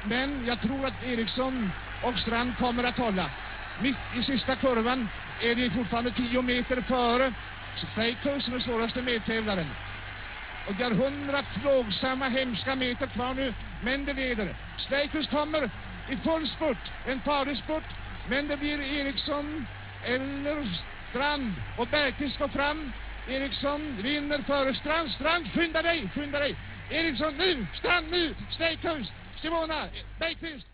Men jag tror att Eriksson och Strand kommer att hålla. Mitt i sista kurvan är det fortfarande 10 meter före Steikus, den svåraste medtävlaren. Och det är 100 plågsamma, hemska meter kvar nu, men det leder. Steikus kommer i full spurt, en farlig spurt, men det blir Eriksson eller Strand. Och Bergqvist går fram. Eriksson vinner före Strand. Strand, skynda dig! Eriksson nu, Strand nu, Steikus, Simona, Bergqvist.